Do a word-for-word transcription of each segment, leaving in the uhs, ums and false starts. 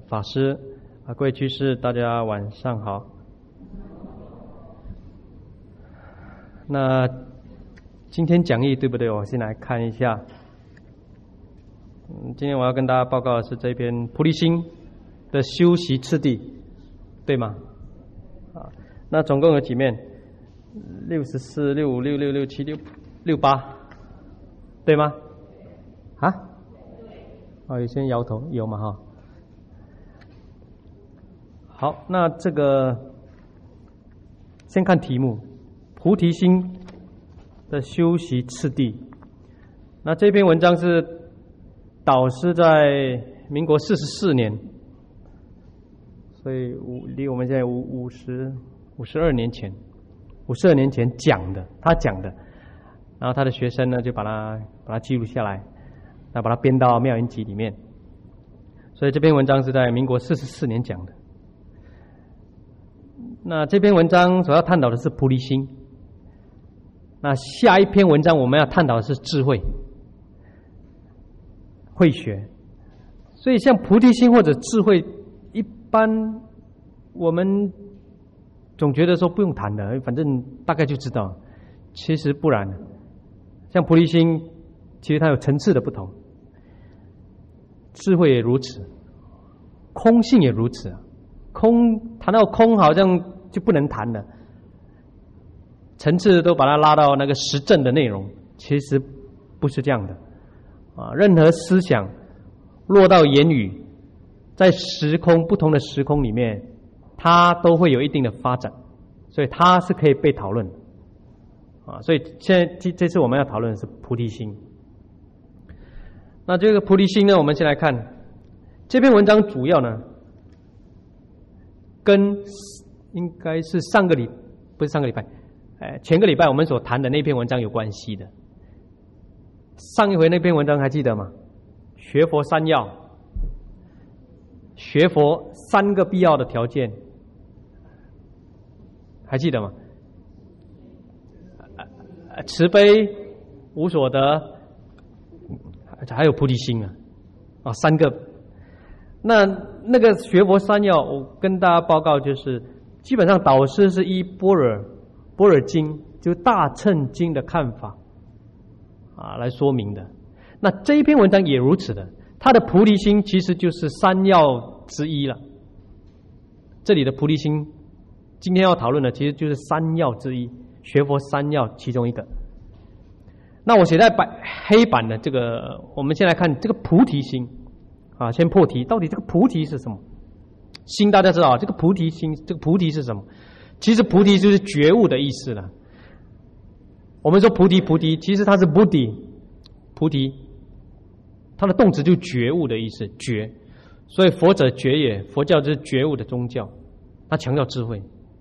法师啊，各位居士，大家晚上好。那今天讲义对不对？我先来看一下。嗯，今天我要跟大家报告的是这篇菩提心的修习次第，对吗？啊，那总共有几面？六十四、六五、六六、六七、六六八，对吗？啊？哦，有些人摇头，有嘛哈？好，那这个先看题目，菩提心的修习次第。那这篇文章是导师在民国四十四年，所以五离我们现在五五十五十二年前，五十二年前讲的，他讲的，然后他的学生呢就把它把它记录下来，那把它编到妙音集里面。所以这篇文章是在民国四十四年讲的。那这篇文章所要探讨的是菩提心，那下一篇文章我们要探讨的是智慧、慧学。所以像菩提心或者智慧，一般我们总觉得说不用谈的，反正大概就知道。其实不然，像菩提心，其实它有层次的不同，智慧也如此，空性也如此。空谈到空，好像就不能谈了，层次都把它拉到那个实证的内容，其实不是这样的啊。任何思想落到言语，在时空不同的时空里面，它都会有一定的发展，所以它是可以被讨论的啊。所以现在这这次我们要讨论的是菩提心。那这个菩提心呢，我们先来看这篇文章，主要呢跟应该是上个礼不是上个礼拜，哎，前个礼拜我们所谈的那篇文章有关系的。上一回那篇文章还记得吗？学佛三要，学佛三个必要的条件，还记得吗？慈悲、无所得，还有菩提心啊，啊，三个。那那个学佛三要，我跟大家报告，就是基本上导师是依般若般若经，就是大乘经的看法啊来说明的。那这一篇文章也如此的，他的菩提心其实就是三要之一了。这里的菩提心，今天要讨论的其实就是三要之一，学佛三要其中一个。那我写在白黑板的这个，我们先来看这个菩提心。啊，先破题，到底这个菩提是什么？心大家知道，这个菩提心，这个菩提是什么？其实菩提就是觉悟的意思了。我们说菩提，菩提，其实它是 buddhi， 菩提，它的动词就觉悟的意思，觉。所以佛者觉也，佛教就是觉悟的宗教，它强调智慧。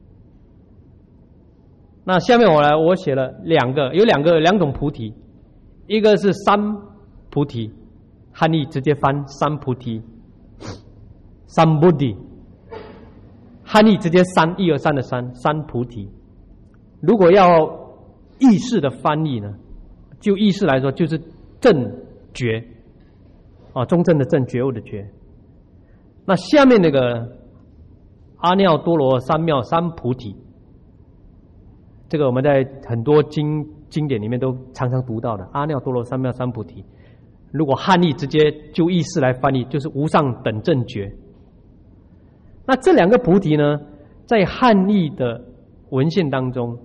那下面我来，我写了两个，有两个两种菩提，一个是三菩提。汉译直接翻三菩提，三 buddhi， 汉译直接三一二三的三三菩提。如果要意识的翻译呢，就意识来说，就是正觉啊，中正的正，觉悟的觉。那下面那个阿耨多罗三藐三菩提，这个我们在很多经经典里面都常常读到的，阿耨多罗三藐三菩提。如果汉译直接就意识来翻译，就是无上等正觉。那这两个菩提呢，在汉译的文献当中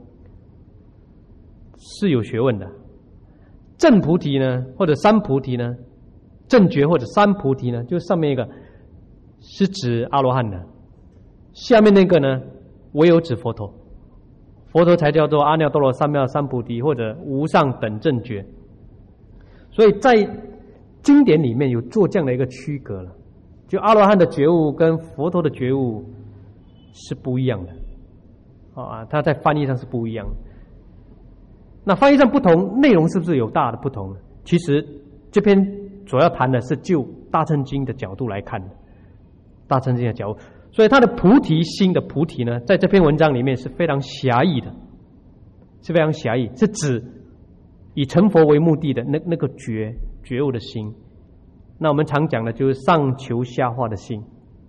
是有学问的。正菩提呢，或者三菩提呢，正觉或者三菩提呢，就是上面一个是指阿罗汉的，下面那个呢，唯有指佛陀。佛陀才叫做阿耨多罗三藐三菩提，或者无上等正觉。所以在经典里面有做这样的一个区隔了，就阿罗汉的觉悟跟佛陀的觉悟是不一样的啊，它在翻译上是不一样的。那翻译上不同，内容是不是有大的不同呢？其实这篇主要谈的是就大乘经的角度来看的，大乘经的角度，所以它的菩提心的菩提呢，在这篇文章里面是非常狭义的，是非常狭义，是指以成佛为目的的那那个觉觉悟的心。那我们常讲的就是上求下化的心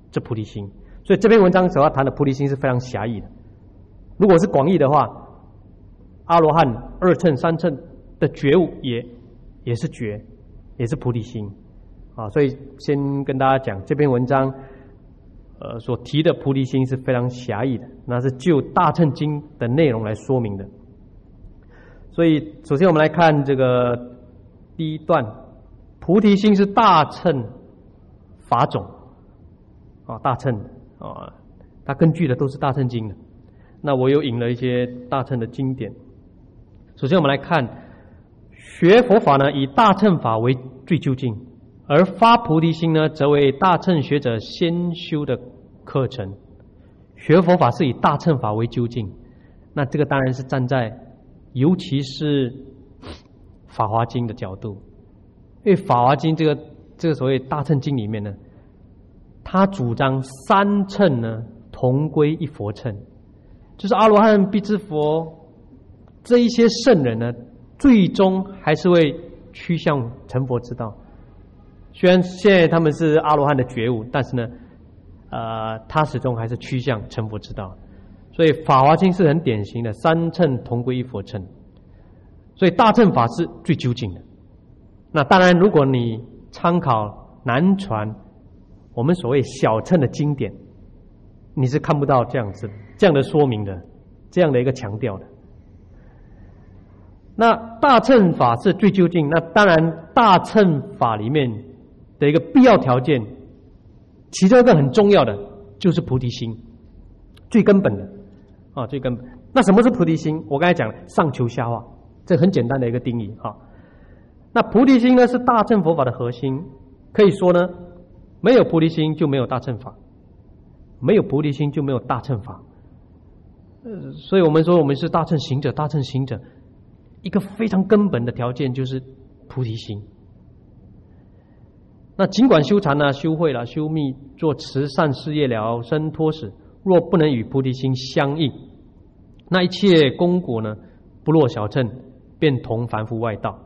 这菩提心。所以这篇文章所要谈的菩提心是非常狭义的。如果是广义的话，阿罗汉二乘三乘的觉悟也也是觉，也是菩提心啊。所以先跟大家讲，这篇文章呃所提的菩提心是非常狭义的，那是就大乘经的内容来说明的。所以首先我们来看这个第一段，菩提心是大乘法种啊，大乘啊，它根据的都是大乘经的。那我有引了一些大乘的经典。首先我们来看，学佛法呢，以大乘法为最究竟，而发菩提心呢，则为大乘学者先修的课程。学佛法是以大乘法为究竟，那这个当然是站在尤其是法华经的角度，因为法华经这个这个所谓大乘经里面呢，他主张三乘呢同归一佛乘，就是阿罗汉、辟支佛这一些圣人呢，最终还是会趋向成佛之道。虽然现在他们是阿罗汉的觉悟，但是呢，呃，他始终还是趋向成佛之道。所以《法华经》是很典型的三乘同归一佛乘，所以大乘法是最究竟的。那当然，如果你参考南传我们所谓小乘的经典，你是看不到这样子这样的说明的，这样的一个强调的。那大乘法是最究竟，那当然大乘法里面的一个必要条件，其中一个很重要的就是菩提心，最根本的啊，最根本。那什么是菩提心？我刚才讲了，上求下化，这很简单的一个定义啊。那菩提心呢，是大乘佛法的核心，可以说呢，没有菩提心就没有大乘法，没有菩提心就没有大乘法。呃，所以我们说我们是大乘行者，大乘行者一个非常根本的条件就是菩提心。那尽管修禅啊、修慧啦、修密、做慈善事业了生脱死，若不能与菩提心相应，那一切功果呢，不落小乘，便同凡夫外道。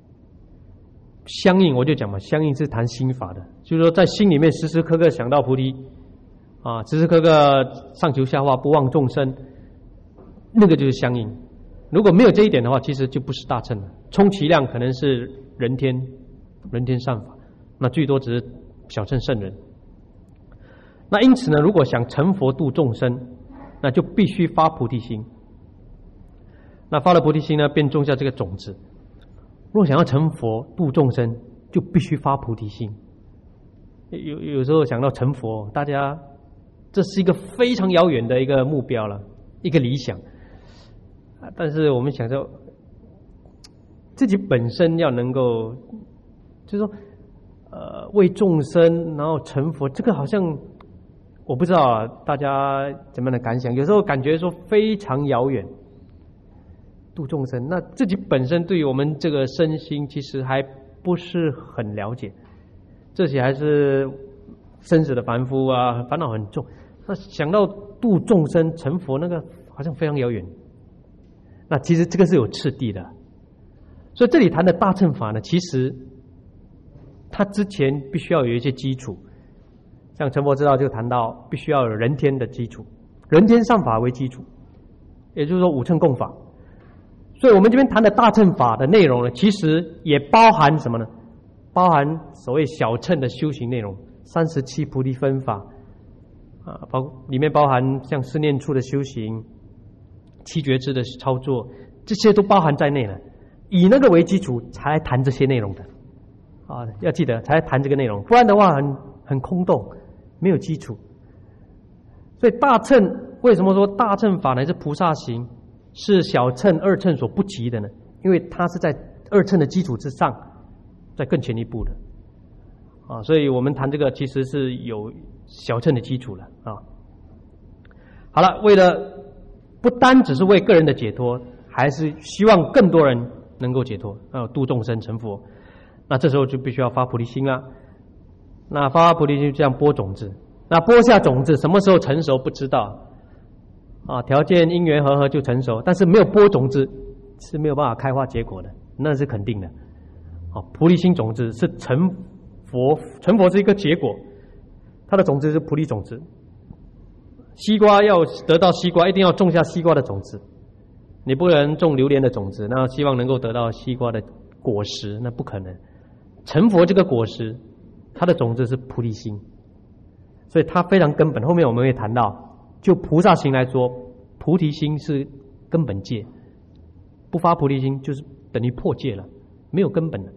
相应我就讲嘛，相应是谈心法的，就是说在心里面时时刻刻想到菩提啊，时时刻刻上求下化，不忘众生，那个就是相应。如果没有这一点的话，其实就不是大乘了，充其量可能是人天人天善法，那最多只是小乘圣人。那因此呢，如果想成佛度众生，那就必须发菩提心。那发了菩提心呢，便种下这个种子。若想要成佛度众生，就必须发菩提心。有有时候想到成佛，大家这是一个非常遥远的一个目标了，一个理想。但是我们想说，自己本身要能够，就是说，呃，为众生然后成佛，这个好像我不知道啊，大家怎么样的感想？有时候感觉说非常遥远。度众生，那自己本身对于我们这个身心其实还不是很了解，这些还是生死的凡夫啊，烦恼很重。那想到度众生成佛，那个好像非常遥远。那其实这个是有次第的，所以这里谈的大乘法呢，其实它之前必须要有一些基础，像成佛之道就谈到必须要有人天的基础，人天上法为基础，也就是说五乘共法。所以我们这边谈的大乘法的内容呢，其实也包含什么呢？包含所谓小乘的修行内容，三十七菩提分法啊，包里面包含像四念处的修行、七觉支的操作，这些都包含在内了。以那个为基础才来谈这些内容的啊，要记得才来谈这个内容，不然的话很很空洞，没有基础。所以大乘为什么说大乘法乃是菩萨行？是小乘二乘所不及的呢？因为它是在二乘的基础之上再更前一步的啊，所以我们谈这个其实是有小乘的基础了啊。好了，为了不单只是为个人的解脱，还是希望更多人能够解脱啊，度众生成佛，那这时候就必须要发菩提心啦。那发菩提心就这样播种子，那播下种子什么时候成熟不知道啊，条件因缘和合就成熟，但是没有播种子是没有办法开花结果的，那是肯定的。啊，菩提心种子是成佛，成佛是一个结果， 它的种子是菩提种子。西瓜要得到西瓜，一定要种下西瓜的种子，你不能种榴莲的种子，那希望能够得到西瓜的果实，那不可能。成佛这个果实，它的种子是菩提心，所以它非常根本。后面我们会谈到，就菩萨行来说，菩提心是根本戒，不发菩提心就是等于破戒了，没有根本的。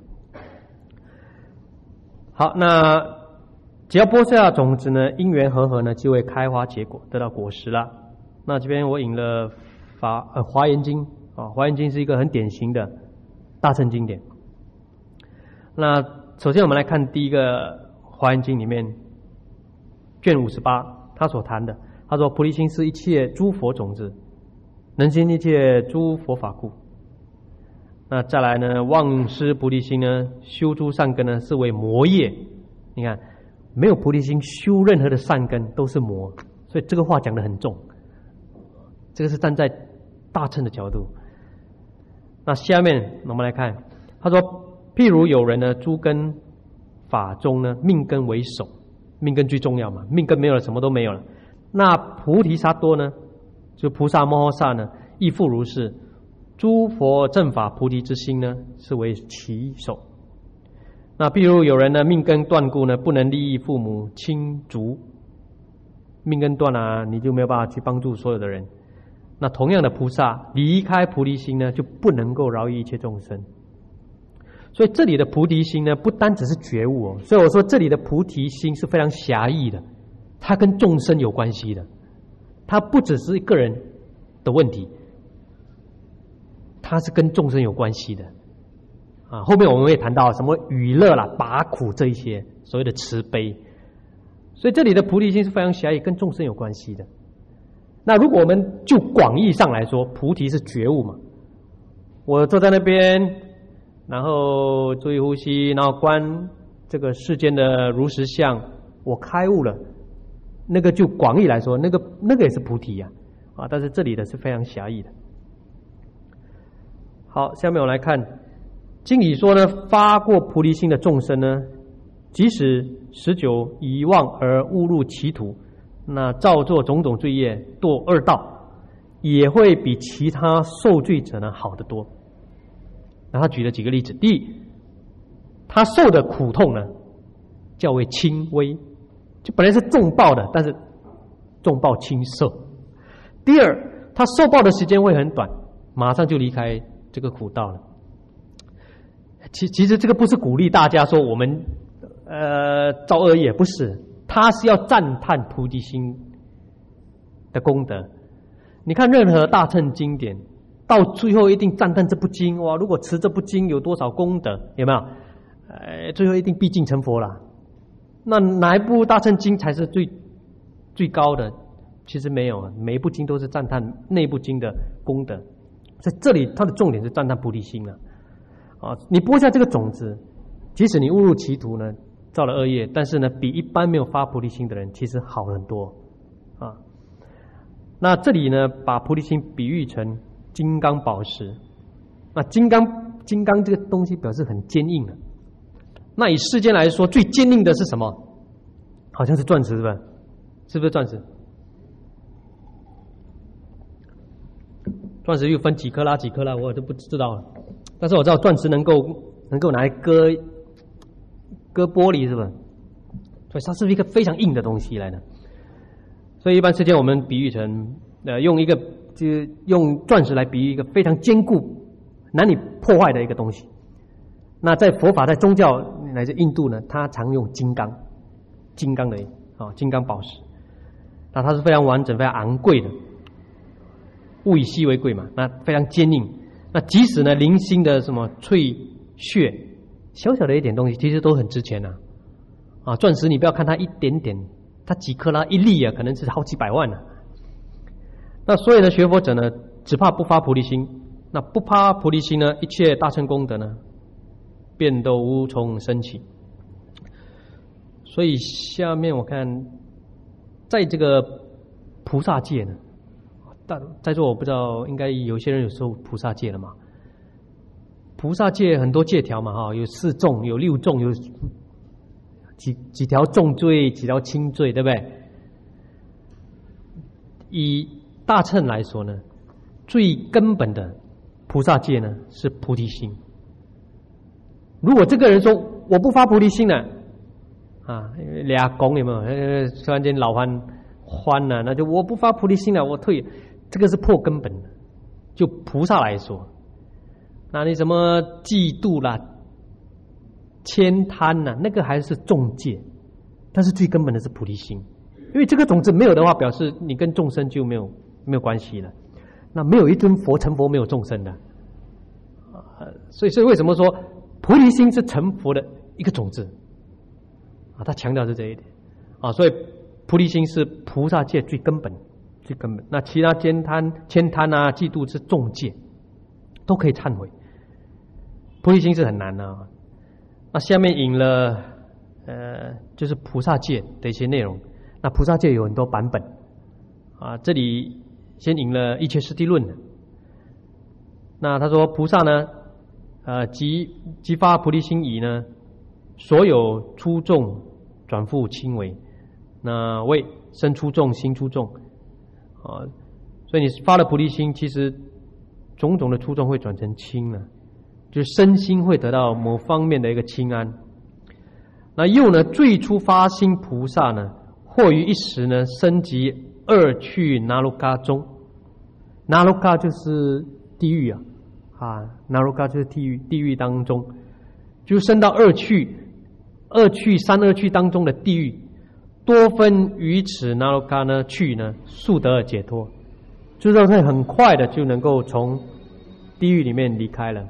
好，那只要播下种子呢，因缘和合呢，就会开花结果，得到果实了。那这边我引了法呃华严经啊，华严经是一个很典型的大乘经典。那首先我们来看第一个华严经里面卷五十八，他所谈的，他说菩提心是一切诸佛种子，能生一切诸佛法故。那再来呢，忘失菩提心呢，修诸善根呢，是为魔业。你看，没有菩提心，修任何的善根都是魔，所以这个话讲得很重。这个是站在大乘的角度。那下面我们来看，他说，譬如有人呢，诸根法中呢，命根为首，命根最重要嘛，命根没有了，什么都没有了。那菩提萨埵呢，就菩萨摩诃萨呢，亦复如是。诸佛正法菩提之心呢，是为其首。那譬如有人呢，命根断故呢，不能利益父母亲族，命根断啊，你就没有办法去帮助所有的人。那同样的，菩萨离开菩提心呢，就不能够饶益一切众生。所以这里的菩提心呢，不单只是觉悟哦。所以我说这里的菩提心是非常狭义的，它跟众生有关系的，它不只是个人的问题，它是跟众生有关系的啊。后面我们会谈到什么娱乐啦、拔苦这一些所谓的慈悲。所以这里的菩提心是非常狭义，跟众生有关系的。那如果我们就广义上来说，菩提是觉悟嘛，我坐在那边，然后注意呼吸，然后观这个世间的如实相，我开悟了，那个就广义来说，那个那个也是菩提呀、啊，啊，但是这里的是非常狭义的。好，下面我来看经里说呢，发过菩提心的众生呢，即使十九遗忘而误入歧途，那造作种种罪业，堕恶道，也会比其他受罪者呢好得多。那他举了几个例子，第一，他受的苦痛呢较为轻微，就本来是重报的，但是重报轻受。第二，他受报的时间会很短，马上就离开这个苦道了。其其实这个不是鼓励大家说我们呃造恶业，不是，他是要赞叹菩提心的功德。你看任何大乘经典，到最后一定赞叹这部经，哇！如果持这部经有多少功德，有没有？呃，最后一定毕竟成佛了。那哪一部大乘经才是最最高的？其实没有，每一部经都是赞叹那部经的功德。在这里，它的重点是赞叹菩提心了。啊，你播下这个种子，即使你误入歧途呢，造了恶业，但是呢，比一般没有发菩提心的人其实好很多啊。那这里呢，把菩提心比喻成金刚宝石。那金刚金刚这个东西表示很坚硬的。那以世间来说，最坚硬的是什么？好像是钻石，是吧？是不是钻石？钻石又分几克拉几克拉，我都不知道了。但是我知道钻石能够能够拿来割割玻璃，是吧？所以它是一个非常硬的东西来的。所以一般世间我们比喻成呃用一个就用钻石来比喻一个非常坚固难以破坏的一个东西。那在佛法在宗教乃至印度呢，它常用金刚金刚的啊、哦、金刚宝石。那它是非常完整非常昂贵的，物以稀为贵嘛，那非常坚硬。那即使呢零星的什么翠屑小小的一点东西，其实都很值钱呐、啊。啊，钻石你不要看它一点点，它几克拉一粒啊，可能是好几百万呢、啊。那所以呢，学佛者呢，只怕不发菩提心。那不发菩提心呢，一切大乘功德呢，便都无从生起。所以下面我看，在这个菩萨界呢，但在座我不知道，应该有些人有受菩萨戒了嘛？菩萨戒很多戒条嘛，哈，有四众，有六众，有几几条重罪，几条轻罪，对不对？以大乘来说呢，最根本的菩萨戒呢是菩提心。如果这个人说我不发菩提心了，啊，俩公有没有？呃，突然间老欢欢了，那就我不发菩提心了，我退。这个是破根本的。就菩萨来说，那你什么嫉妒啦、悭贪啦，那个还是重戒，但是最根本的是菩提心。因为这个种子没有的话，表示你跟众生就没有没有关系了。那没有一尊佛成佛，没有众生的。啊，所以所以为什么说菩提心是成佛的一个种子？啊，他强调是这一点。啊，所以菩提心是菩萨戒最根本、最根本。那其他悭贪、悭贪啊、嫉妒是重戒，都可以忏悔。菩提心是很难的啊。那下面引了呃，就是菩萨戒的一些内容。那菩萨戒有很多版本啊，这里先引了一切师地论的。那他说菩萨呢，呃，即即发菩提心已呢，所有粗重转复轻微。那为身粗重，心粗重啊，所以你发了菩提心，其实种种的粗重会转成轻了，就是身心会得到某方面的一个清安。那又呢，最初发心菩萨呢，或于一时呢，升级二趣那罗嘎中。那罗嘎就是地狱啊，啊，那罗嘎就是地狱，地狱当中就升到二趣，二趣三二趣当中的地狱，多分于此那罗嘎呢去呢，速得解脱，就是会很快的就能够从地狱里面离开了。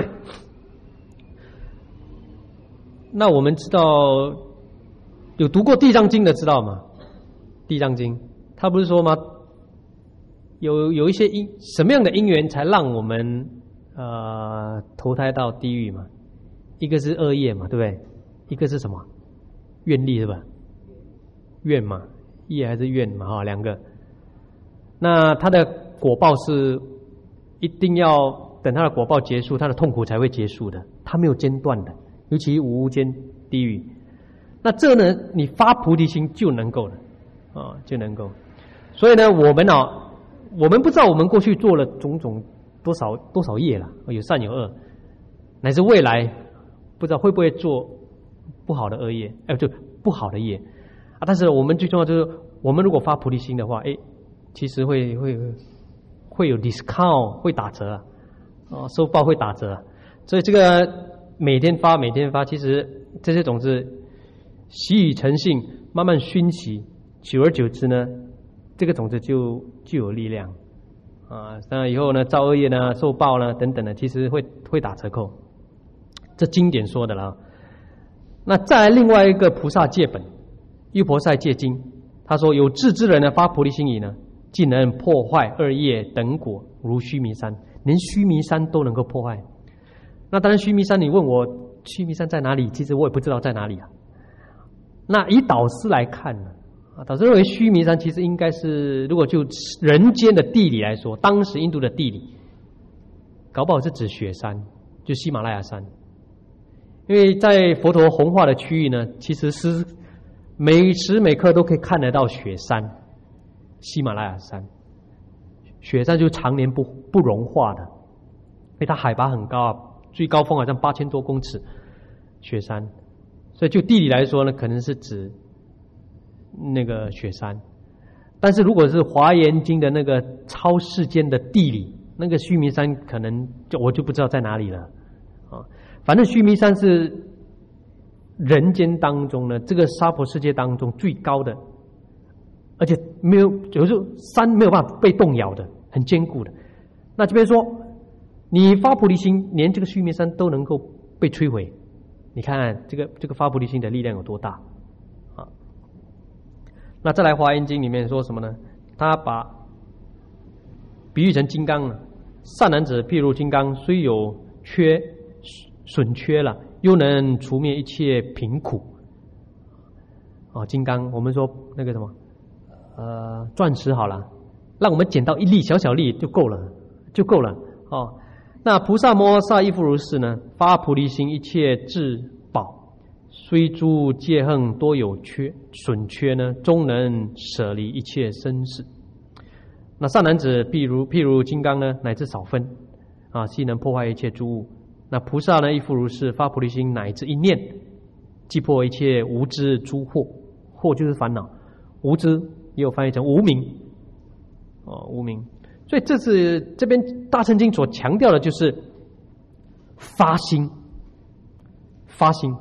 那我们知道有读过《地藏经》的知道吗？《地藏经》他不是说吗？有有一些因什么样的因缘才让我们呃投胎到地狱嘛？一个是恶业嘛，对不对？一个是什么？愿力，是吧？愿嘛，业还是愿嘛？哈，两个。那他的果报是一定要等他的果报结束，他的痛苦才会结束的，他没有间断的。尤其无间地狱，那这呢，你发菩提心就能够了，啊，就能够。所以呢，我们啊，我们不知道我们过去做了种种多少多少业了，有善有恶，乃至未来不知道会不会做不好的恶业，哎，就不好的业啊。但是我们最重要就是，我们如果发菩提心的话，哎，其实会会会有 discount， 会打折啊，啊，收报会打折啊，所以这个。每天发，每天发，其实这些种子习以成性，慢慢熏习，久而久之呢，这个种子就就有力量啊。那以后呢，造恶业呢，受报呢，等等的，其实会会打折扣。这经典说的了。那再来另外一个菩萨戒本《优婆塞戒经》，他说有智之人呢，发菩提心已呢，既能破坏恶业等果，如须弥山，连须弥山都能够破坏。那当然，须弥山，你问我须弥山在哪里？其实我也不知道在哪里啊。那以导师来看呢，啊，导师认为须弥山其实应该是，如果就人间的地理来说，当时印度的地理，搞不好是指雪山，就喜马拉雅山。因为在佛陀弘化的区域呢，其实是每时每刻都可以看得到雪山，喜马拉雅山。雪山就常年不不融化的，因为它海拔很高啊。最高峰好像八千多公尺，雪山，所以就地理来说呢，可能是指那个雪山。但是如果是《华严经》的那个超世间的地理，那个须弥山可能就我就不知道在哪里了啊。反正须弥山是人间当中呢，这个娑婆世界当中最高的，而且没有，有时候山没有办法被动摇的，很坚固的。那这边说。你发菩提心，连这个须弥山都能够被摧毁，你看看这个这个发菩提心的力量有多大啊！那再来《华严经》里面说什么呢？他把比喻成金刚了，善男子譬如金刚，虽有缺损缺了，又能除灭一切贫苦。哦，金刚，我们说那个什么，呃，钻石好了，让我们捡到一粒小小粒就够了，就够了哦。那菩萨摩诃萨亦复如是呢，发菩提心，一切至宝， 虽诸戒横多有缺损缺呢，终能舍离一切生死。那善男子，譬如譬如金刚呢，乃至少分啊，悉能破坏一切诸物。那菩萨呢，亦复如是，发菩提心，乃至一念，即破一切无知诸惑。惑就是烦恼，无知也有翻译成无明哦，无明。所以这是这边大乘经所强调的，就是发心，发心。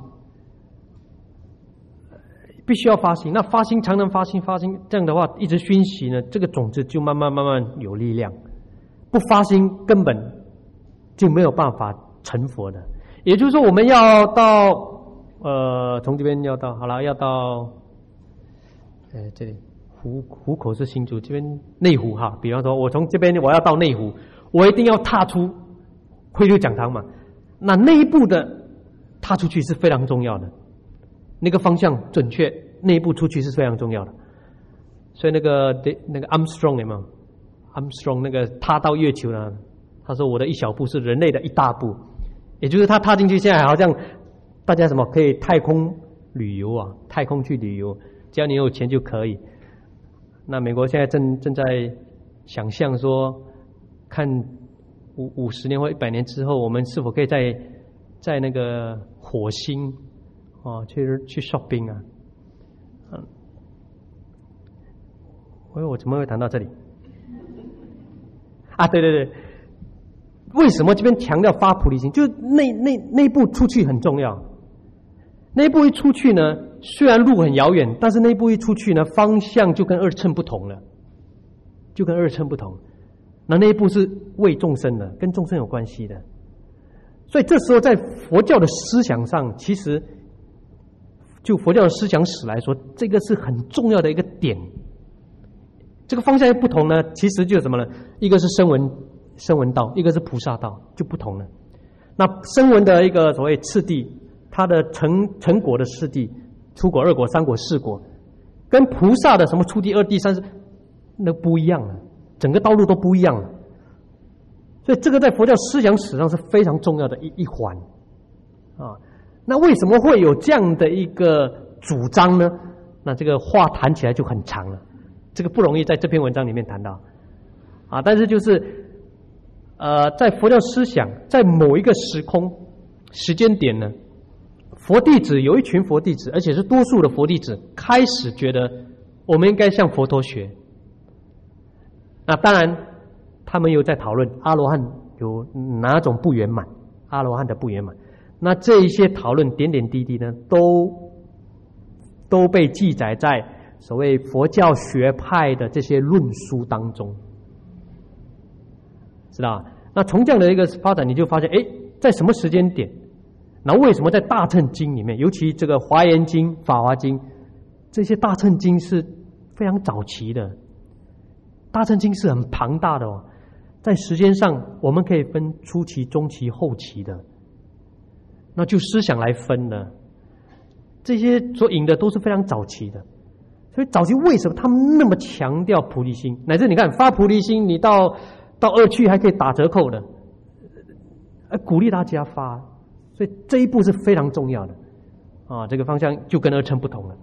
必须要发心，那发心常能发心，发心这样的话一直熏习呢，这个种子就慢慢慢慢有力量。不发心根本就没有办法成佛的。也就是说，我们要到呃，从这边要到好了，要到呃这里湖湖口是新竹，这边内湖哈。比方说，我从这边我要到内湖，我一定要踏出慧律讲堂嘛。那那一步的踏出去是非常重要的。那个方向准确，那一步出去是非常重要的。所以那个那个 Armstrong 有没有 ？Armstrong 那个踏到月球呢？他说：“我的一小步是人类的一大步。”也就是他踏进去，现在好像大家什么可以太空旅游啊，太空去旅游，只要你有钱就可以。那美国现在正正在想象说，看五五十年或一百年之后，我们是否可以在在那个火星。哦，去去 shopping 啊，嗯，哎，我怎么会谈到这里？啊，对对对，为什么这边强调发菩提心？就是那那那一步出去很重要。那一步一出去呢，虽然路很遥远，但是那一步一出去呢，方向就跟二乘不同了，就跟二乘不同。那那一步是为众生的，跟众生有关系的。所以这时候在佛教的思想上，其实。就佛教的思想史来说，这个是很重要的一个点。这个方向不同呢，其实就是什么呢？一个是声闻声闻道，一个是菩萨道，就不同了。那声闻的一个所谓次第，它的成成果的次第，初果、二果、三果、四果，跟菩萨的什么初地、二地、三世，那不一样了，整个道路都不一样了。所以这个在佛教思想史上是非常重要的一一环啊。那为什么会有这样的一个主张呢？那这个话谈起来就很长了，这个不容易在这篇文章里面谈到啊。但是就是呃，在佛教思想，在某一个时空时间点呢，佛弟子有一群佛弟子，而且是多数的佛弟子，开始觉得我们应该向佛陀学。那当然，他们又在讨论阿罗汉有哪种不圆满，阿罗汉的不圆满。那这一些讨论点点滴滴呢，都都被记载在所谓佛教学派的这些论书当中，知道吧？那从这样的一个发展，你就发现，哎，在什么时间点？那为什么在大乘经里面，尤其这个华严经、法华经，这些大乘经是非常早期的，大乘经是很庞大的哦，在时间上我们可以分初期、中期、后期的。那就思想来分呢，这些所引的都是非常早期的，所以早期为什么他们那么强调菩提心？乃至你看发菩提心，你到到二趣还可以打折扣的，呃，鼓励大家发，所以这一步是非常重要的啊，这个方向就跟二乘不同了。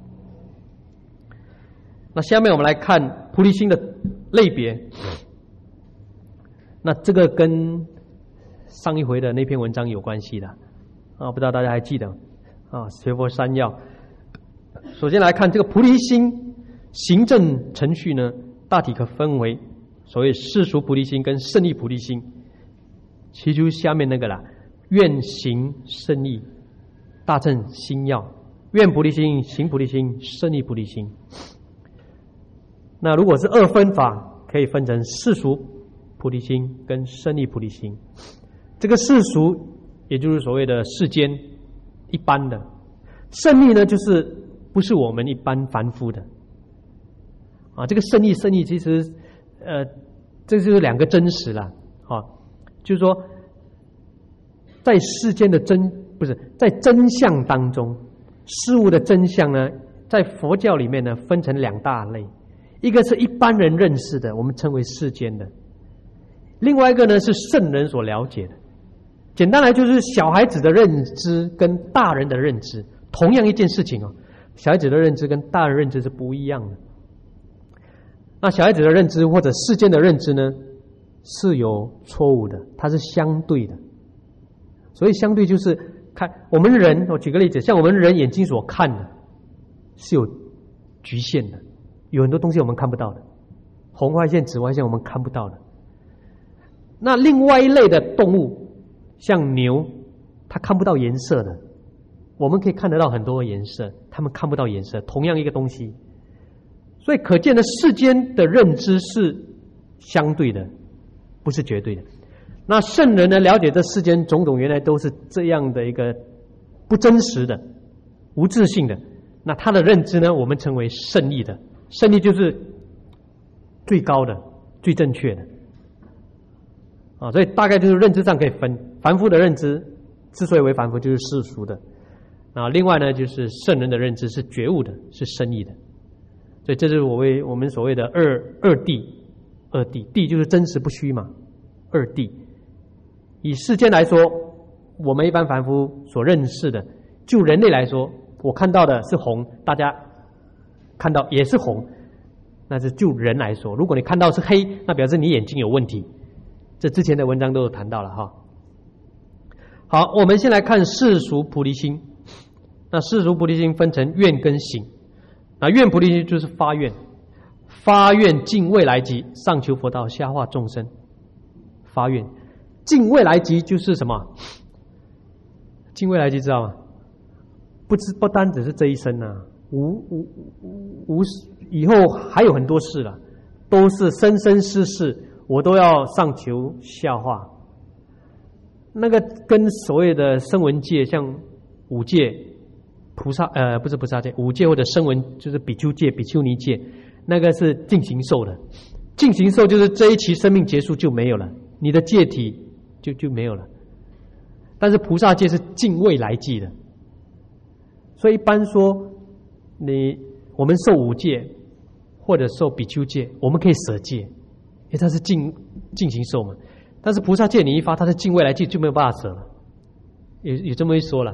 那下面我们来看菩提心的类别，那这个跟上一回的那篇文章有关系的。啊，不知道大家还记得啊？学佛三要，首先来看这个菩提心行政程序呢，大体可分为所谓世俗菩提心跟胜义菩提心。其中下面那个啦，愿行胜义，大乘心要，愿菩提心、行菩提心、胜义菩提心。那如果是二分法，可以分成世俗菩提心跟胜义菩提心。这个世俗，也就是所谓的世间一般的，胜义呢，就是不是我们一般凡夫的啊。这个胜义胜义其实呃，这就是两个真实了啊，就是说在世间的真不是在真相当中，事物的真相呢，在佛教里面呢分成两大类，一个是一般人认识的，我们称为世间的；另外一个呢是圣人所了解的。简单来就是小孩子的认知跟大人的认知同样一件事情哦，小孩子的认知跟大人认知是不一样的。那小孩子的认知或者世间的认知呢，是有错误的，它是相对的。所以相对就是看我们人，我举个例子，像我们人眼睛所看的是有局限的，有很多东西我们看不到的，红外线、紫外线我们看不到的。那另外一类的动物，像牛，它看不到颜色的，我们可以看得到很多颜色，它们看不到颜色，同样一个东西。所以可见的世间的认知是相对的，不是绝对的。那圣人呢，了解这世间种种原来都是这样的一个不真实的、无自性的，那他的认知呢，我们称为圣意的。圣意就是最高的、最正确的啊。所以大概就是认知上可以分，凡夫的认知之所以为凡夫，就是世俗的啊。另外呢，就是圣人的认知是觉悟的，是圣意的。所以这就是我为我们所谓的二二谛，二谛，谛就是真实不虚嘛，二谛。以世间来说，我们一般凡夫所认识的，就人类来说，我看到的是红，大家看到也是红，那是就人来说。如果你看到是黑，那表示你眼睛有问题。这之前的文章都有谈到了哈。好，我们先来看世俗菩提心。那世俗菩提心分成愿跟行。那愿菩提心就是发愿，发愿尽未来际，上求佛道，下化众生。发愿尽未来际就是什么？尽未来际知道吗？不知不单只是这一生啊，无无无以后还有很多事了，都是生生世世我都要上求下化。那个跟所谓的声闻界，像五戒、菩萨呃不是菩萨戒，五戒或者声闻就是比丘戒、比丘尼戒，那个是尽形寿的。尽形寿就是这一期生命结束就没有了，你的戒体就就没有了。但是菩萨戒是尽未来际的，所以一般说你我们受五戒或者受比丘戒，我们可以舍戒，因为它是尽尽形寿嘛。但是菩萨戒你一发，它是尽未来际就没有办法舍了，有有这么一说了，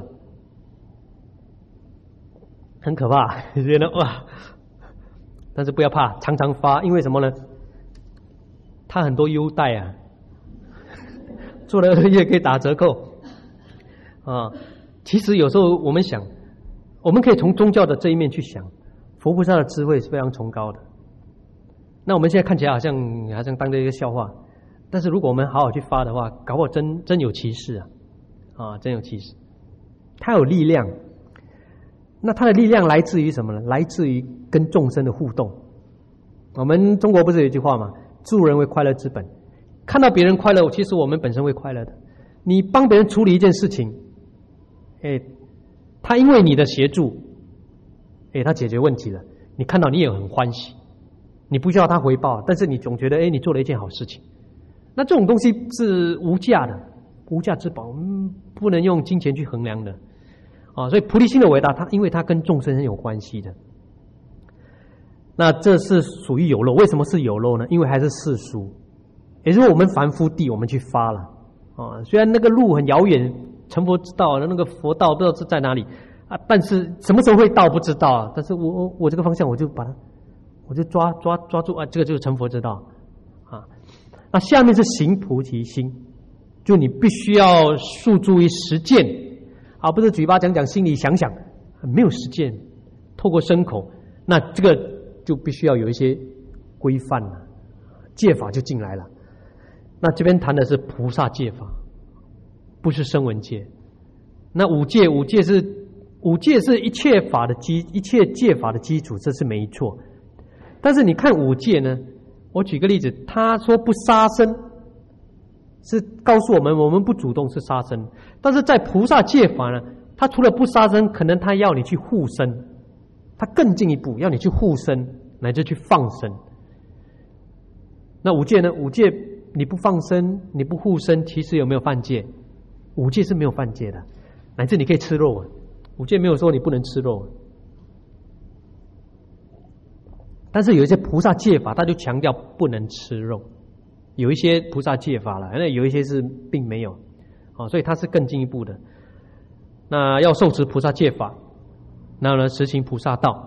很可怕，觉得哇！但是不要怕，常常发，因为什么呢？它很多优待啊，做了二月可以打折扣啊。其实有时候我们想，我们可以从宗教的这一面去想，佛菩萨的智慧是非常崇高的。那我们现在看起来好像好像当着一个笑话，但是如果我们好好去发的话，搞不好真真有其事啊！啊，真有其事，它有力量。那它的力量来自于什么呢？来自于跟众生的互动。我们中国不是有一句话吗？助人为快乐之本。看到别人快乐，其实我们本身会快乐的。你帮别人处理一件事情，哎，他因为你的协助，哎，他解决问题了，你看到你也很欢喜。你不需要他回报，但是你总觉得，哎，你做了一件好事情。那这种东西是无价的，无价之宝，嗯，不能用金钱去衡量的。啊，所以菩提心的伟大，它因为它跟众生很有关系的。那这是属于有漏，为什么是有漏呢？因为还是世俗，也就是我们凡夫地，我们去发了啊。虽然那个路很遥远，成佛之道，那个佛道不知道是在哪里啊，但是什么时候会到不知道。但是我我我这个方向我就把它，我就抓抓抓住啊，这个就是成佛之道啊。那下面是行菩提心，就你必须要诉诸于实践。而不是嘴巴讲讲，心里想想，没有实践，透过身口，那这个就必须要有一些规范了，戒法就进来了。那这边谈的是菩萨戒法，不是声闻戒。那五戒，五戒是五戒是一切法的基，一切戒法的基础，这是没错。但是你看五戒呢，我举个例子，他说不杀生。是告诉我们，我们不主动是杀生，但是在菩萨戒法呢，他除了不杀生，可能他要你去护身，他更进一步要你去护身，乃至去放生。那五戒呢？五戒你不放生，你不护身，其实有没有犯戒？五戒是没有犯戒的，乃至你可以吃肉啊。五戒没有说你不能吃肉，但是有一些菩萨戒法，他就强调不能吃肉。有一些菩萨戒法了，那有一些是并没有，啊，所以它是更进一步的。那要受持菩萨戒法， 然后呢实行菩萨道。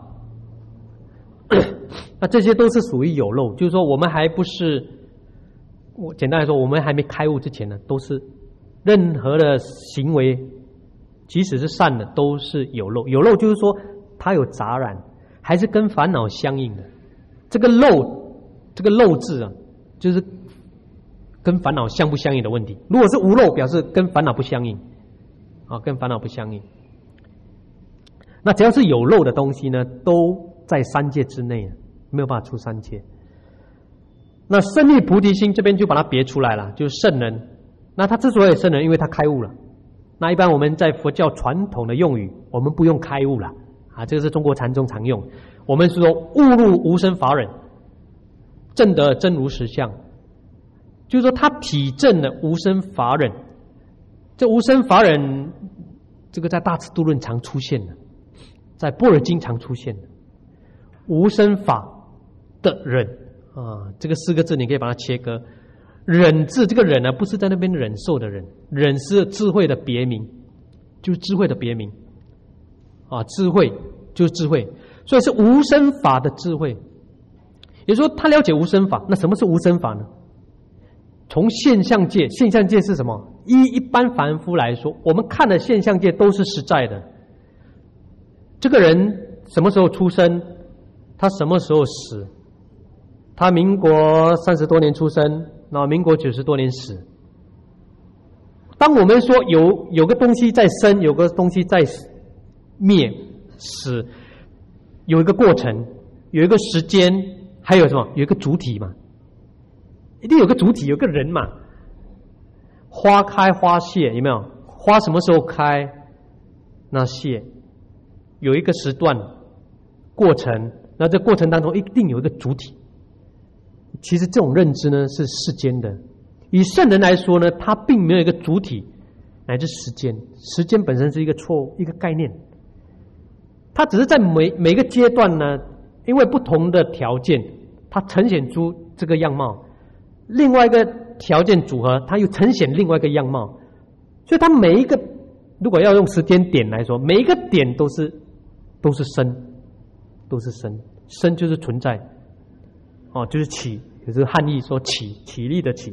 那这些都是属于有漏，就是说我们还不是，我简单来说，我们还没开悟之前呢，都是任何的行为，即使是善的，都是有漏。有漏就是说它有杂染，还是跟烦恼相应的。这个漏，这个漏字啊，就是跟烦恼相不相应的问题。如果是无漏，表示跟烦恼不相应，啊，跟烦恼不相应。那只要是有漏的东西呢，都在三界之内，没有办法出三界。那胜利菩提心这边就把它别出来了，就是圣人。那他之所以圣人，因为他开悟了。那一般我们在佛教传统的用语，我们不用开悟了啊，这个是中国禅宗常用。我们是说悟入无生法忍，证得真如实相，就是说他体证了无生法忍。这无生法忍，这个在大智度论常出现的，在般若经常出现的。无生法的忍啊，这个四个字你可以把它切割。忍字，这个忍呢，不是在那边忍受的忍，忍是智慧的别名，就是智慧的别名啊，智慧就是智慧，所以是无生法的智慧。也就是说，他了解无生法。那什么是无生法呢？从现象界，现象界是什么？依一般凡夫来说，我们看的现象界都是实在的。这个人什么时候出生？他什么时候死？他民国三十多年出生，然后民国九十多年死。当我们说有有个东西在生，有个东西在灭死，有一个过程，有一个时间，还有什么？有一个主体嘛，一定有个主体，有个人嘛。花开花谢，有没有？花什么时候开？那谢，有一个时段过程，那这过程当中一定有一个主体。其实这种认知呢是世间的，以圣人来说呢，他并没有一个主体乃至时间，时间本身是一个错误一个概念，它只是在每每个阶段呢，因为不同的条件，它呈现出这个样貌，另外一个条件组合，它又呈现另外一个样貌，所以它每一个，如果要用时间点来说，每一个点都是都是生，都是生，生就是存在。哦，就是起，也就是汉译说起，起立的起。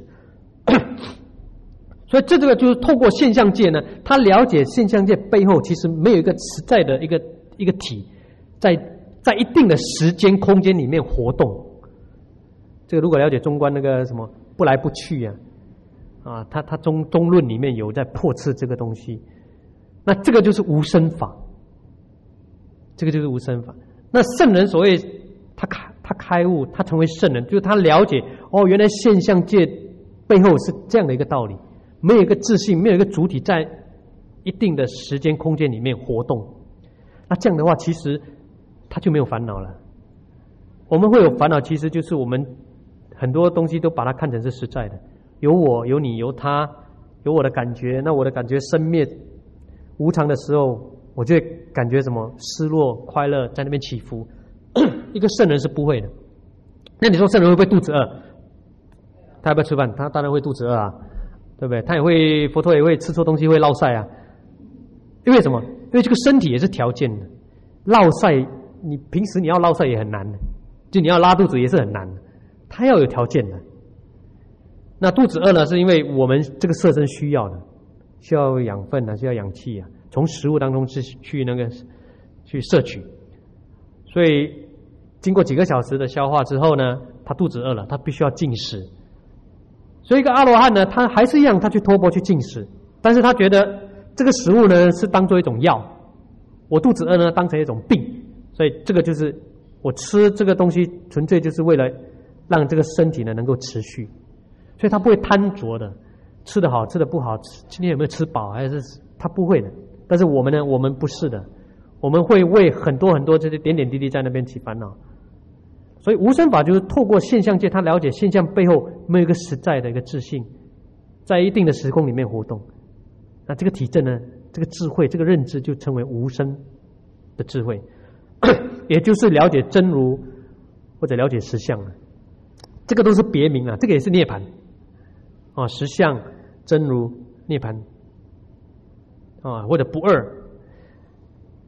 所以这个就是透过现象界呢，他了解现象界背后其实没有一个实在的一个一个体，在在一定的时间空间里面活动。这个如果了解中观那个什么不来不去啊，啊，他他中中论里面有在破斥这个东西，那这个就是无生法，这个就是无生法。那圣人所谓他开。他开悟，他成为圣人，就是他了解哦，原来现象界背后是这样的一个道理，没有一个自性，没有一个主体在一定的时间空间里面活动。那这样的话，其实他就没有烦恼了。我们会有烦恼，其实就是我们很多东西都把它看成是实在的，有我，有你，有他，有我的感觉。那我的感觉生灭无常的时候，我就会感觉什么失落、快乐在那边起伏。一个圣人是不会的。那你说圣人会不会肚子饿？他要不要吃饭？他当然会肚子饿啊，对不对？他也会，佛陀也会吃错东西，会落晒啊。因为什么？因为这个身体也是条件的。落晒，你平时你要落晒也很难的，就你要拉肚子也是很难的，他要有条件的。那肚子饿呢，是因为我们这个色身需要的，需要养分啊，需要氧气啊，从食物当中去去那个去摄取。所以经过几个小时的消化之后呢，他肚子饿了，他必须要进食。所以一个阿罗汉呢，他还是一样，他去托钵去进食，但是他觉得这个食物呢是当做一种药，我肚子饿呢当成一种病，所以这个就是我吃这个东西纯粹就是为了让这个身体呢能够持续，所以他不会贪着的，吃得好吃得不好，今天有没有吃饱还是他不会的。但是我们呢，我们不是的。我们会为很多很多这些点点滴滴在那边起烦恼，所以无生法就是透过现象界，他了解现象背后没有一个实在的一个自性，在一定的时空里面活动。那这个体证呢，这个智慧，这个认知就称为无生的智慧，也就是了解真如或者了解实相了。这个都是别名啊，这个也是涅槃啊，实相、真如、涅槃啊，或者不二。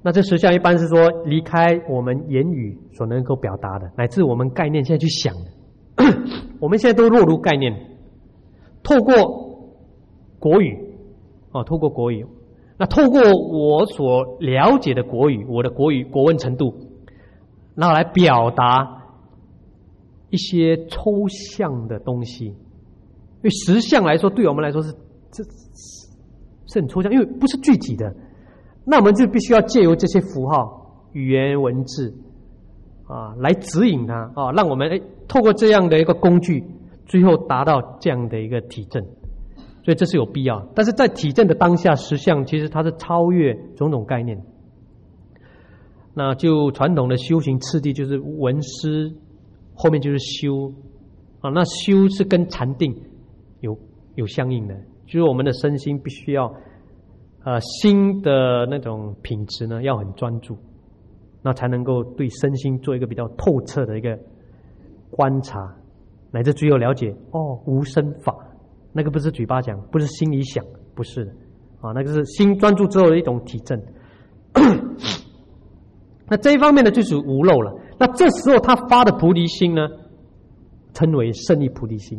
那这实相一般是说离开我们言语所能够表达的，乃至我们概念现在去想的，我们现在都落入概念，透过国语，哦，透过国语，那透过我所了解的国语，我的国语国文程度，然后来表达一些抽象的东西。因为实相来说，对我们来说是这是很抽象，因为不是具体的，那我们就必须要借由这些符号、语言、文字啊，来指引它啊，让我们哎透过这样的一个工具，最后达到这样的一个体证。所以这是有必要。但是在体证的当下，实相其实它是超越种种概念。那就传统的修行次第，就是闻思，后面就是修啊。那修是跟禅定有有相应的，就是我们的身心必须要呃心的那种品质呢要很专注，那才能够对身心做一个比较透彻的一个观察，乃至最后了解哦无生法，那个不是嘴巴讲，不是心里想，不是的啊，那个是心专注之后的一种体证。那这一方面呢就属无漏了。那这时候他发的菩提心呢，称为胜利菩提心。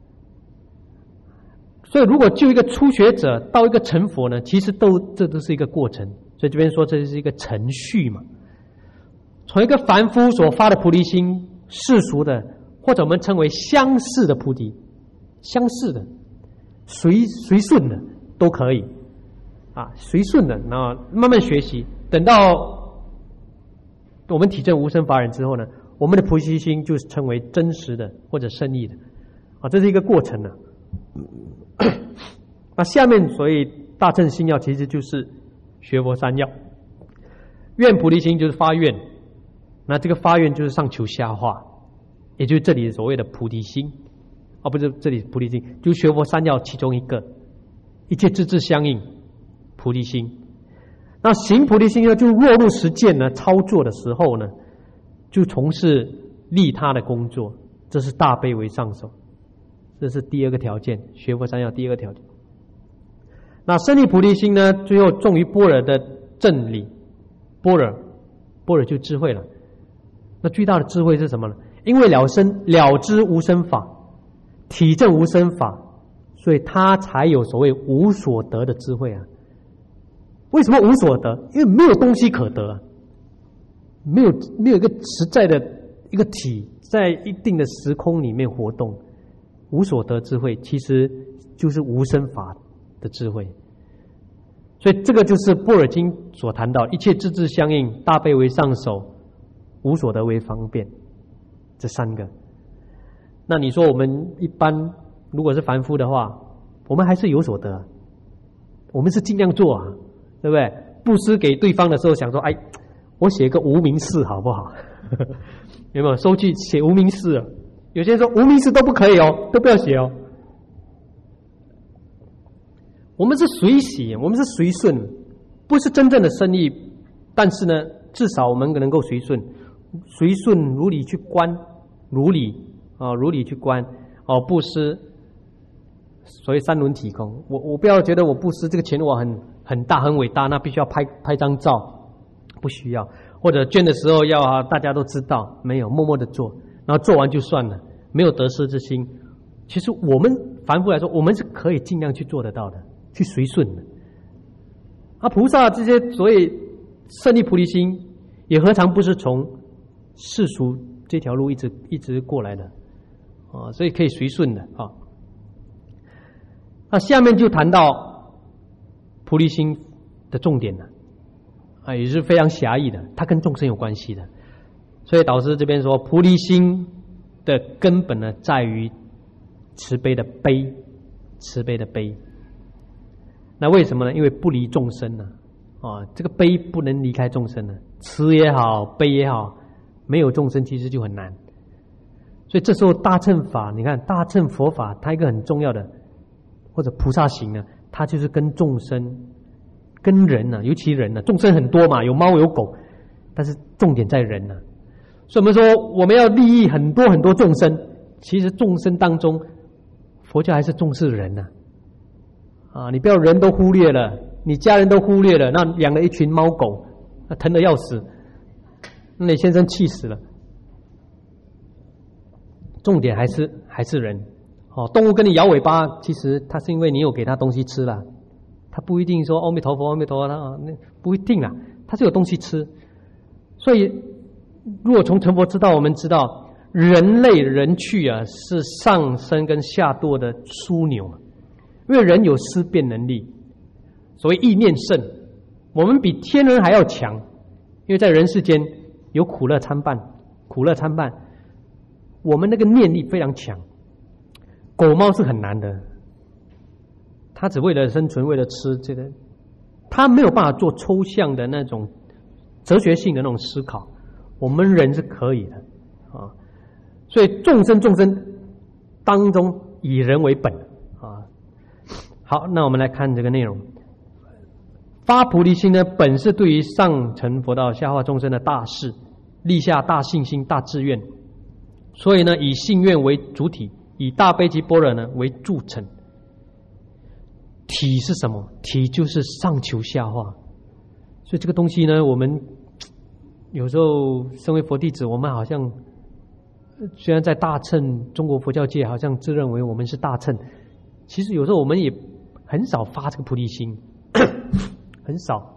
所以如果就一个初学者到一个成佛呢，其实都这都是一个过程。所以这边说这是一个程序嘛。从一个凡夫所发的菩提心，世俗的或者我们称为相似的菩提，相似的随随顺的都可以啊，随顺的，那慢慢学习，等到我们体证无生法忍之后呢，我们的菩提心就称为真实的或者胜利的啊，这是一个过程呢、啊。那下面所谓大乘心要，其实就是学佛三要。愿菩提心就是发愿，那这个发愿就是上求下化，也就是这里所谓的菩提心啊，不是这里菩提心，就是学佛三要其中一个，一切智智相应，菩提心。那行菩提心呢，就落入实践呢，操作的时候呢，就从事利他的工作，这是大悲为上首，这是第二个条件，学佛三要第二个条件。那胜利菩提心呢，最后重于般若的正理，般若，般若就智慧了。那最大的智慧是什么呢？因为了生了知无生法，体证无生法，所以他才有所谓无所得的智慧啊。为什么无所得？因为没有东西可得，没有没有一个实在的一个体在一定的时空里面活动，无所得智慧其实就是无生法的智慧。所以这个就是般若经所谈到一切智智相应，大悲为上首，无所得为方便，这三个。那你说我们一般如果是凡夫的话，我们还是有所得，我们是尽量做啊，对不对？布施给对方的时候想说，哎，我写个无名氏好不好？有没有收据写无名氏？有些人说无名氏都不可以哦，都不要写哦。我们是随喜，我们是随顺，不是真正的生意，但是呢，至少我们能够随顺，随顺如理去观，如理啊，如理去观哦，布施。所谓三轮体空，我我不要觉得我布施这个钱我很很大很伟大，那必须要拍拍张照，不需要，或者捐的时候要啊大家都知道，没有默默的做，然后做完就算了，没有得失之心。其实我们凡夫来说，我们是可以尽量去做得到的，去随顺的。啊，菩萨这些所谓胜利菩提心，也何尝不是从世俗这条路一直一直过来的啊？所以可以随顺的啊。那下面就谈到菩提心的重点了啊，也是非常狭义的，它跟众生有关系的。所以导师这边说，菩提心的根本呢，在于慈悲的悲，慈悲的悲。那为什么呢？因为不离众生呢，啊，这个悲不能离开众生呢，慈也好，悲也好，没有众生其实就很难。所以这时候大乘法，你看大乘佛法，它一个很重要的。或者菩萨行呢，它就是跟众生、跟人呢、啊，尤其人呢、啊，众生很多嘛，有猫有狗，但是重点在人呢、啊。所以我们说，我们要利益很多很多众生，其实众生当中，佛教还是重视人呢、啊。啊，你不要人都忽略了，你家人都忽略了，那养了一群猫狗， 那疼得要死，那你先生气死了。重点还是还是人，哦，动物跟你摇尾巴，其实它是因为你有给它东西吃了，它不一定说阿弥陀佛阿弥陀佛，那不一定啦，它是有东西吃。所以，如果从成佛之道，我们知道人类人趣啊是上升跟下堕的枢纽，因为人有思辨能力，所谓意念胜，我们比天人还要强，因为在人世间有苦乐参半，苦乐参半。我们那个念力非常强，狗猫是很难的，它只为了生存，为了吃这个，它没有办法做抽象的那种哲学性的那种思考。我们人是可以的啊，所以众生众生当中以人为本啊。好，那我们来看这个内容。发菩提心呢，本是对于上乘佛道、下化众生的大事，立下大信心、大志愿。所以呢，以信愿为主体，以大悲及般若呢为助成。体是什么？体就是上求下化。所以这个东西呢，我们有时候身为佛弟子，我们好像虽然在大乘中国佛教界，好像自认为我们是大乘，其实有时候我们也很少发这个菩提心，很少。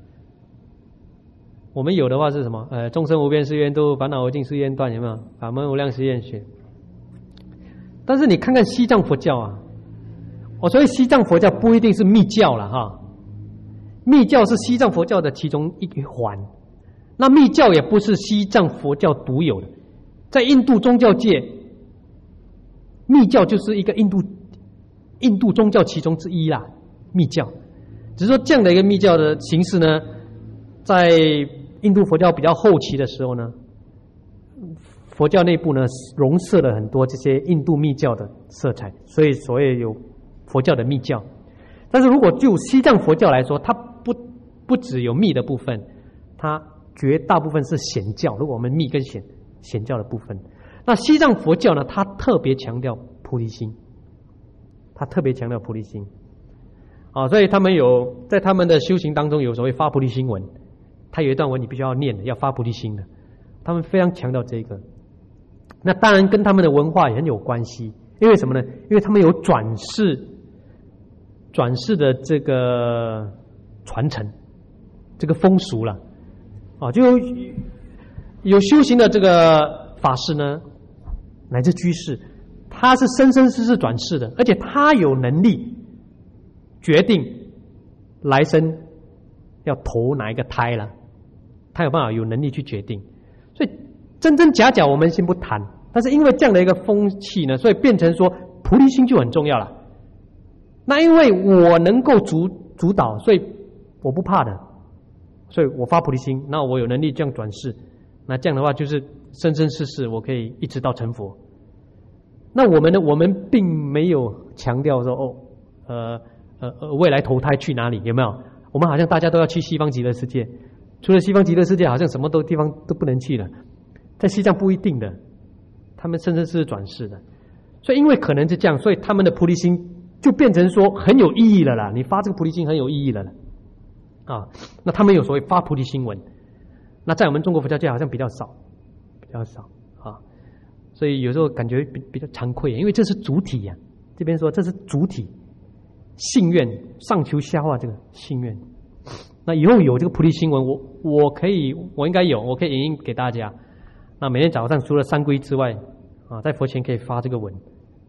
我们有的话是什么？呃，众生无边誓愿度，烦恼无尽誓愿断，有没有？法门无量誓愿学。但是你看看西藏佛教啊，我所谓西藏佛教不一定是密教了哈，密教是西藏佛教的其中一环。那密教也不是西藏佛教独有的，在印度宗教界，密教就是一个印度印度宗教其中之一啦。密教只是说这样的一个密教的形式呢，在印度佛教比较后期的时候呢，佛教内部呢融摄了很多这些印度密教的色彩，所以所谓有佛教的密教。但是如果就西藏佛教来说，它不不只有密的部分，它绝大部分是显教。如果我们密跟显显教的部分，那西藏佛教呢，它特别强调菩提心，它特别强调菩提心啊，所以他们有在他们的修行当中有所谓发菩提心文，他有一段文你必须要念的，要发菩提心的，他们非常强调这个。那当然跟他们的文化也很有关系，因为什么呢？因为他们有转世转世的这个传承，这个风俗了啊，就有修行的这个法师呢，乃至居士，他是生生世世转世的，而且他有能力决定来生要投哪一个胎了，他有办法有能力去决定。所以真真假假我们先不谈，但是因为这样的一个风气呢，所以变成说菩提心就很重要了。那因为我能够主主导，所以我不怕的，所以我发菩提心，那我有能力这样转世，那这样的话就是生生世世我可以一直到成佛。那我们呢？我们并没有强调说哦，呃呃呃，未来投胎去哪里？有没有？我们好像大家都要去西方极乐世界，除了西方极乐世界，好像什么都地方都不能去了。在西藏不一定的，他们生生世世转世的，所以因为可能是这样，所以他们的菩提心就变成说很有意义了啦。你发这个菩提心很有意义了啦，啊，那他们有所谓发菩提心文，那在我们中国佛教界好像比较少，比较少啊，所以有时候感觉比比较惭愧，因为这是主体呀、啊。这边说这是主体，信愿上求下化这个信愿。那以后有这个菩提心文，我我可以，我应该有，我可以引用给大家。那每天早上除了三皈之外，啊，在佛前可以发这个文。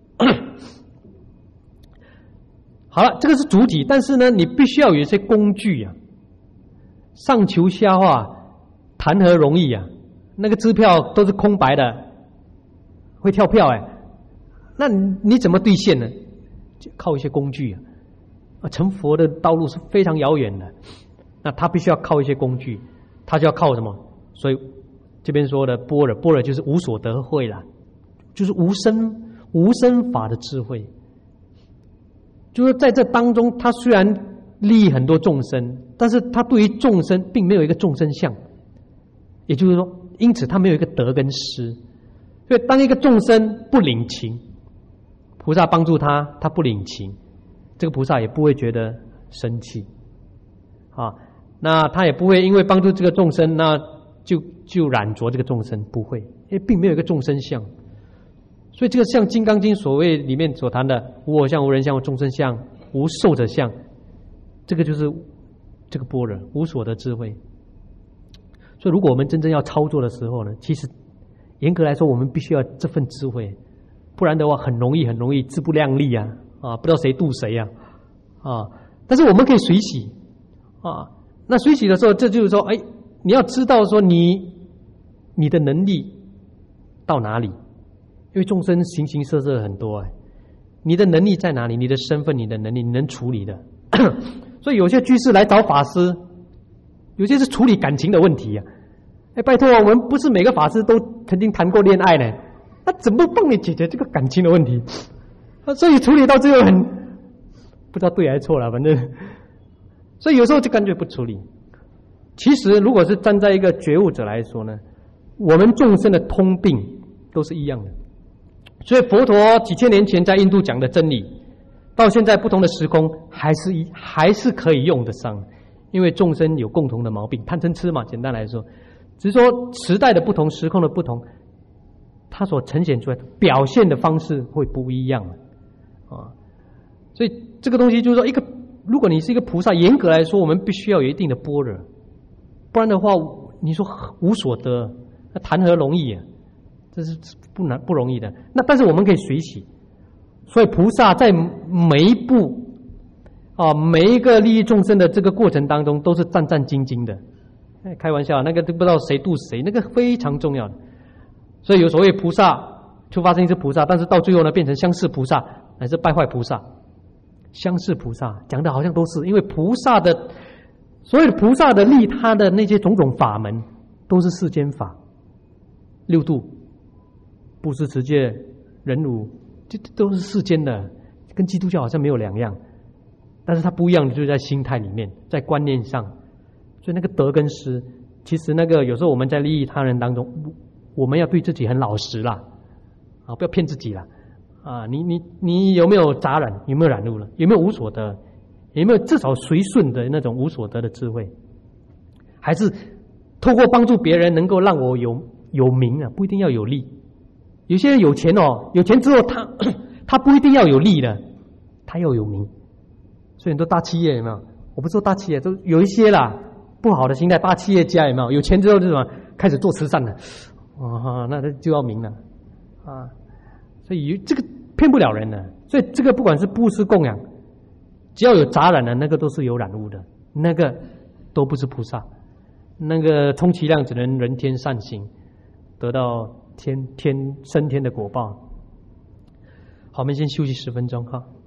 好了，这个是主体，但是呢，你必须要有一些工具啊。上求下化，谈何容易啊？那个支票都是空白的，会跳票哎，那你怎么兑现呢？就靠一些工具啊。啊，成佛的道路是非常遥远的，那他必须要靠一些工具，他就要靠什么？所以这边说的般若，般若就是无所得慧啦，就是无生无生法的智慧。就是在这当中，他虽然利益很多众生，但是他对于众生并没有一个众生相，也就是说，因此他没有一个得跟失。所以当一个众生不领情，菩萨帮助他，他不领情，这个菩萨也不会觉得生气啊。 那他也不会因为帮助这个众生，那就就染着这个众生，不会，因为并没有一个众生相。所以这个像《金刚经》所谓里面所谈的无我相、无人相、无众生相、无寿者相，这个就是这个般若无所得智慧。所以如果我们真正要操作的时候呢，其实严格来说我们必须要这份智慧，不然的话很容易很容易自不量力啊啊，不知道谁渡谁啊啊！但是我们可以随喜啊，那随喜的时候，这就是说，哎，你要知道说你你的能力到哪里，因为众生形形色色很多哎，你的能力在哪里？你的身份、你的能力，你能处理的。所以有些居士来找法师，有些是处理感情的问题啊。哎，拜托，我们不是每个法师都曾经谈过恋爱呢，那怎么帮你解决这个感情的问题？所以处理到最后很不知道对还是错了，反正，所以有时候就干脆不处理。其实，如果是站在一个觉悟者来说呢，我们众生的通病都是一样的。所以佛陀几千年前在印度讲的真理，到现在不同的时空还是一还是可以用得上，因为众生有共同的毛病，贪嗔痴嘛。简单来说，只是说时代的不同、时空的不同，它所呈现出来的表现的方式会不一样啊。所以这个东西就是说，一个如果你是一个菩萨，严格来说，我们必须要有一定的般若，不然的话，你说无所得，那谈何容易啊？这是不难不容易的。那但是我们可以随喜，所以菩萨在每一步啊，每一个利益众生的这个过程当中，都是战战兢兢的。哎，开玩笑，那个都不知道谁渡谁，那个非常重要的。所以有所谓菩萨出发心是菩萨，但是到最后呢，变成相似菩萨，还是败坏菩萨。相似菩萨讲的好像都是，因为菩萨的所有的菩萨的利他的那些种种法门，都是世间法，六度、布施、持戒、忍辱，这都是世间的，跟基督教好像没有两样。但是它不一样的就是在心态里面，在观念上。所以那个得跟失，其实那个有时候我们在利益他人当中，我们要对自己很老实啦，啊，不要骗自己啦，啊，你你你有没有杂染？有没有染入了？有没有无所得？有没有至少随顺的那种无所得的智慧？还是透过帮助别人能够让我有有名啊？不一定要有利。有些人有钱哦，有钱之后他他不一定要有利的，他要有名。所以很多大企业有没有？我不说大企业，都有一些啦。不好的心态，大企业家有没有？有钱之后就什么开始做慈善了，啊，那就要名了啊！所以这个骗不了人的。所以这个不管是布施供养，只要有杂染的，那个都是有染污的，那个都不是菩萨。那个充其量只能人天善行，得到天天升天的果报。好，我们先休息十分钟哈。